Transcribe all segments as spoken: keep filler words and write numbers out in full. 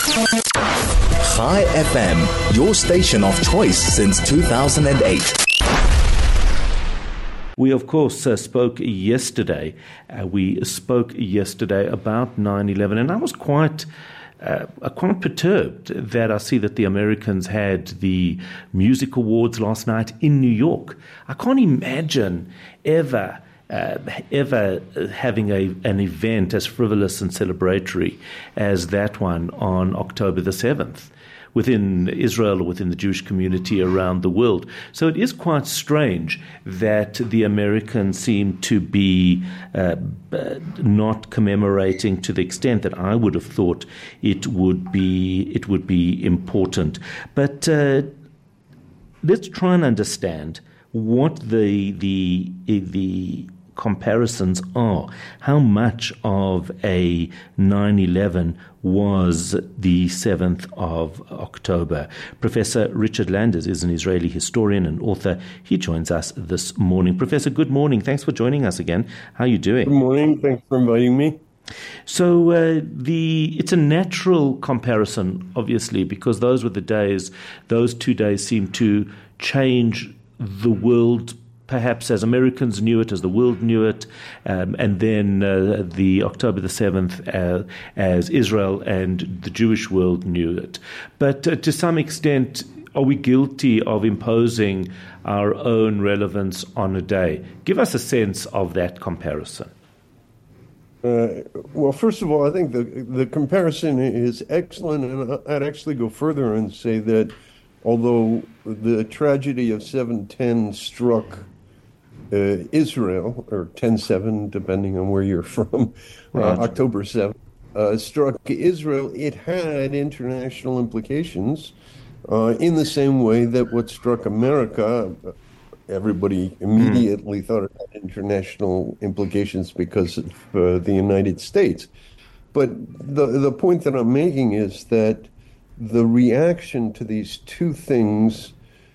Chai F M, your station of choice since two thousand eight. We, of course, uh, spoke yesterday. Uh, we spoke yesterday about nine eleven, and I was quite uh, quite perturbed that I see that the Americans had the music awards last night in New York. I can't imagine ever Uh, ever having a an event as frivolous and celebratory as that one on October the seventh within Israel or within the Jewish community around the world. So it is quite strange that the Americans seem to be uh, not commemorating to the extent that I would have thought it would be it would be important. But uh, let's try and understand what the the the comparisons are. How much of a nine eleven was the seventh of October? Professor Richard Landers is an Israeli historian and author. He joins us this morning. Professor, good morning. Thanks for joining us again. How are you doing? Good morning. Thanks for inviting me. So uh, the it's a natural comparison, obviously, because those were the days, those two days seem to change the world, perhaps as Americans knew it, as the world knew it, um, and then uh, the October the seventh uh, as Israel and the Jewish world knew it. But uh, to some extent, are we guilty of imposing our own relevance on a day? Give us a sense of that comparison. Uh, well, first of all, I think the the comparison is excellent, and I'd actually go further and say that although the tragedy of seven ten struck uh, Israel, or ten seven, depending on where you're from, right. uh, October seventh, uh, struck Israel, it had international implications uh, in the same way that what struck America, everybody immediately mm. thought it had international implications because of uh, the United States. But the the point that I'm making is that the reaction to these two things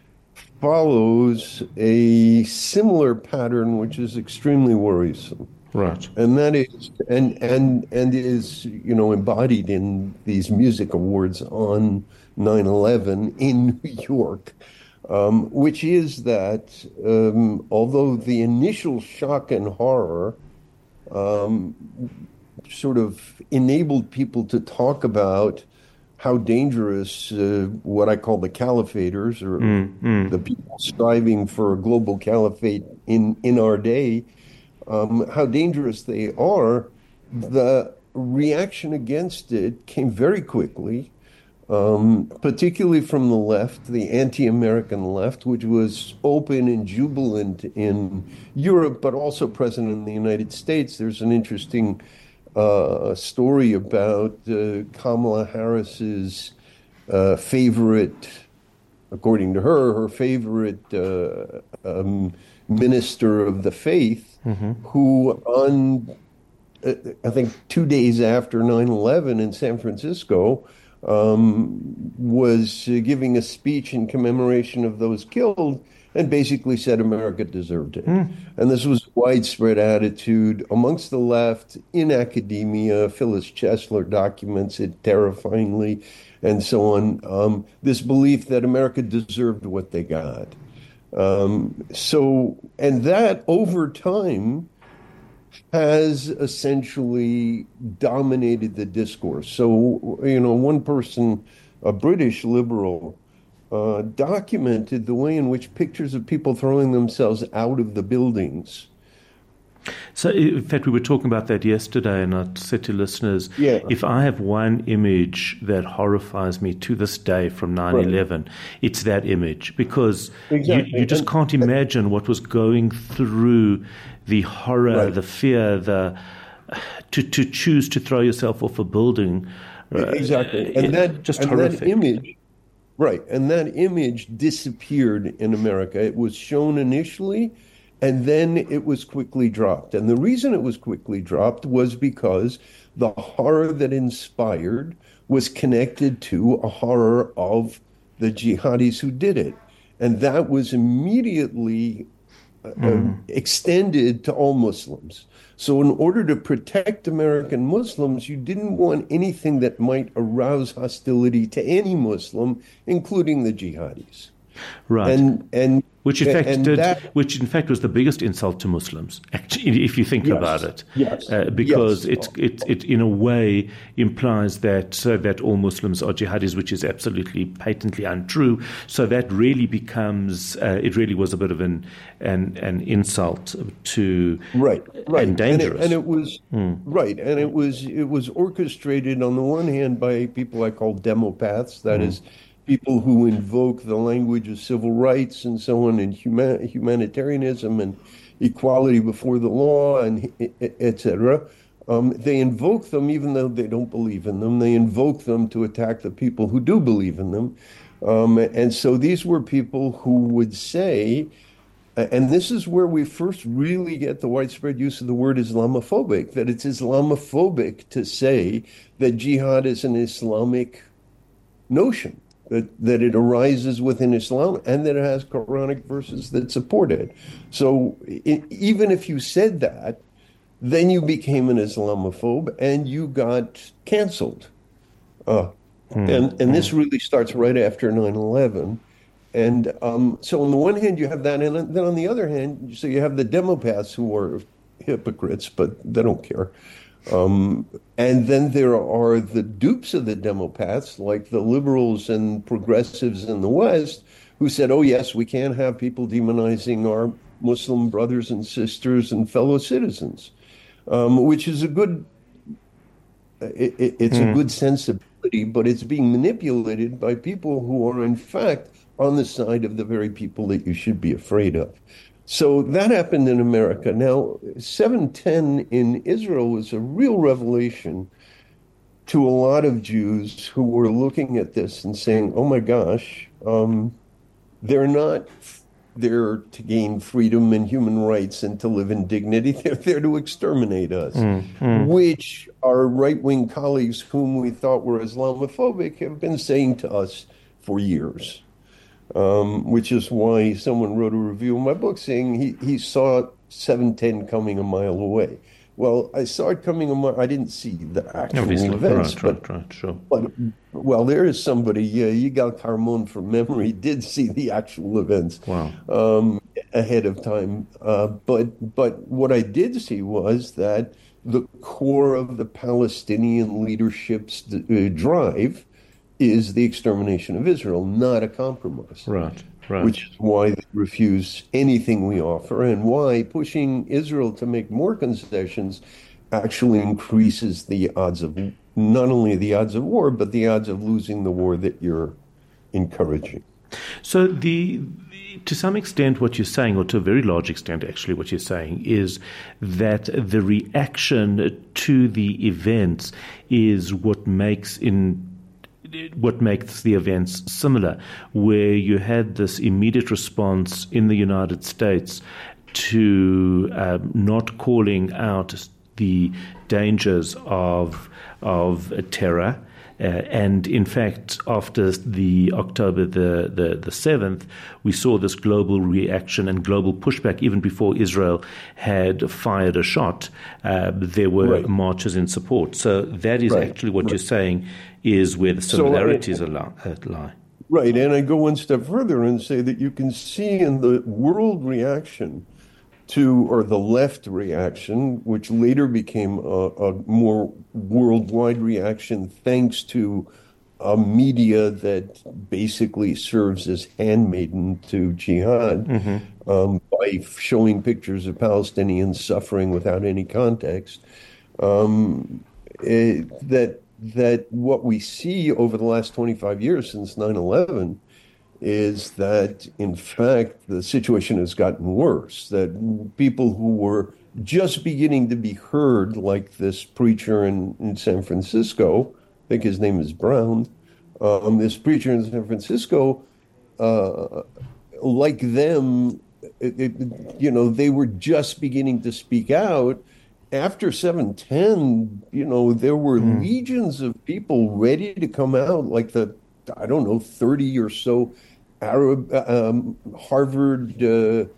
follows a similar pattern, which is extremely worrisome. Right. And that is, and and and is, you know, embodied in these music awards on nine eleven in New York, um, which is that um, although the initial shock and horror um, sort of enabled people to talk about how dangerous uh, what I call the caliphators, or mm, mm. the people striving for a global caliphate in, in our day, um, how dangerous they are, the reaction against it came very quickly, um, particularly from the left, the anti-American left, which was open and jubilant in Europe, but also present in the United States. There's an interesting Uh, a story about uh, Kamala Harris's uh, favorite, according to her, her favorite uh, um, minister of the faith, mm-hmm. who on, uh, I think, two days after nine eleven in San Francisco, um, was uh, giving a speech in commemoration of those killed, and basically said America deserved it. Mm. And this was a widespread attitude amongst the left, in academia. Phyllis Chesler documents it terrifyingly, and so on. Um, this belief that America deserved what they got. Um, so, and that over time has essentially dominated the discourse. So, you know, one person, a British liberal, Uh, documented the way in which pictures of people throwing themselves out of the buildings. So, in fact, we were talking about that yesterday, and I said to listeners, yeah. if I have one image that horrifies me to this day from nine eleven, right. it's that image, because exactly. you, you just and, can't imagine what was going through the horror, right. the fear, the to, to choose to throw yourself off a building. Exactly. Uh, and that, just and horrific. that image... Right, and that image disappeared in America. It was shown initially, and then it was quickly dropped. And the reason it was quickly dropped was because the horror that inspired was connected to a horror of the jihadis who did it. And that was immediately um, extended to all Muslims. So in order to protect American Muslims, you didn't want anything that might arouse hostility to any Muslim, including the jihadis. Right. And and which in fact and did, that, which in fact was the biggest insult to Muslims, actually, if you think yes, about it. Yes. Uh, because yes. it, it it in a way implies that so that all Muslims are jihadis, which is absolutely patently untrue. So that really becomes uh, it really was a bit of an an, an insult to right, right, and dangerous. And it, and it was hmm. right, and it was it was orchestrated on the one hand by people I call demopaths, that hmm. is. People who invoke the language of civil rights and so on, and human, humanitarianism and equality before the law, and et cetera. Um, they invoke them even though they don't believe in them. They invoke them to attack the people who do believe in them. Um, and so these were people who would say, and this is where we first really get the widespread use of the word Islamophobic, that it's Islamophobic to say that jihad is an Islamic notion. That, that it arises within Islam and that it has Quranic verses that support it. So it, even if you said that, then you became an Islamophobe and you got canceled. Uh, mm-hmm. And and this really starts right after nine eleven. And um, so on the one hand, you have that. And then on the other hand, so you have the demopaths who are hypocrites, but they don't care. Um, and then there are the dupes of the demopaths, like the liberals and progressives in the West, who said, oh, yes, we can't have people demonizing our Muslim brothers and sisters and fellow citizens, um, which is a good, it, it, it's mm. a good sensibility, but it's being manipulated by people who are, in fact, on the side of the very people that you should be afraid of. So that happened in America. Now, seven ten in Israel was a real revelation to a lot of Jews who were looking at this and saying, oh my gosh, um, they're not there to gain freedom and human rights and to live in dignity. They're there to exterminate us, mm, mm. which our right-wing colleagues whom we thought were Islamophobic have been saying to us for years. Um, which is why someone wrote a review of my book saying he, he saw seven ten coming a mile away. Well, I saw it coming a mile. I didn't see the actual Obviously. events. Right, but, right, right, sure. But, well, there is somebody, uh, Yigal Carmon from memory, did see the actual events wow. um, ahead of time. Uh, but, but what I did see was that the core of the Palestinian leadership's uh, drive is the extermination of Israel, not a compromise. Right, right. Which is why they refuse anything we offer and why pushing Israel to make more concessions actually increases the odds of, not only the odds of war, but the odds of losing the war that you're encouraging. So the, to some extent what you're saying, or to a very large extent actually what you're saying, is that the reaction to the events is what makes in what makes the events similar, where you had this immediate response in the United States to um, not calling out the dangers of of terror. Uh, and in fact, after the October the, the, the seventh, we saw this global reaction and global pushback. Even before Israel had fired a shot, uh, there were right. marches in support. So that is right. actually what right. you're saying is where the similarities so, uh, lie. Right, and I go one step further and say that you can see in the world reaction to, or the left reaction, which later became a, a more worldwide reaction thanks to a media that basically serves as handmaiden to jihad, mm-hmm. um, by showing pictures of Palestinians suffering without any context, um, it, that that what we see over the last twenty-five years since nine eleven is that, in fact, the situation has gotten worse, that people who were just beginning to be heard, like this preacher in, in San Francisco, I think his name is Brown, um, this preacher in San Francisco, uh, like them, it, it, you know, they were just beginning to speak out. After seven ten, you know, there were mm. legions of people ready to come out, like the, I don't know, thirty or so Arab, um, Harvard uh,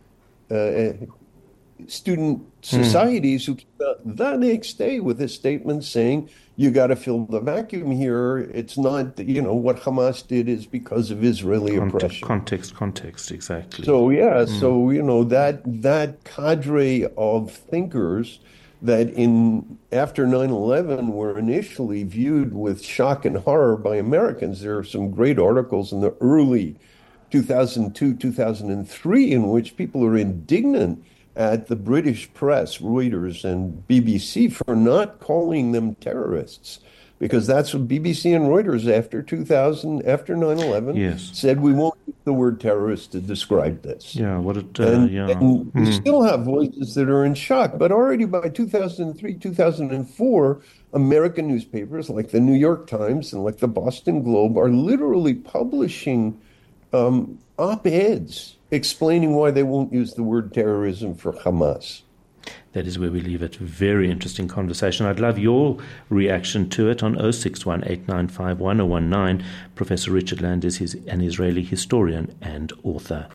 uh, student societies mm. who came out the next day with a statement saying, you got to fill the vacuum here. It's not, you know, what Hamas did is because of Israeli Context, oppression. Context, context, exactly. So, yeah, mm. so, you know, that that cadre of thinkers that in after nine eleven were initially viewed with shock and horror by Americans. There are some great articles in the early two thousand two, two thousand three in which people are indignant at the British press, Reuters and B B C, for not calling them terrorists, because that's what B B C and Reuters after two thousand, after nine eleven, yes. said we won't use the word terrorist to describe this. Yeah, what it, uh, and, yeah. and we mm. still have voices that are in shock, but already by two thousand three, two thousand four, American newspapers like the New York Times and like the Boston Globe are literally publishing um, op-eds explaining why they won't use the word terrorism for Hamas. That is where we leave it. Very interesting conversation. I'd love your reaction to it on oh six one, eight nine five, one oh one nine. Professor Richard Land is his, an Israeli historian and author.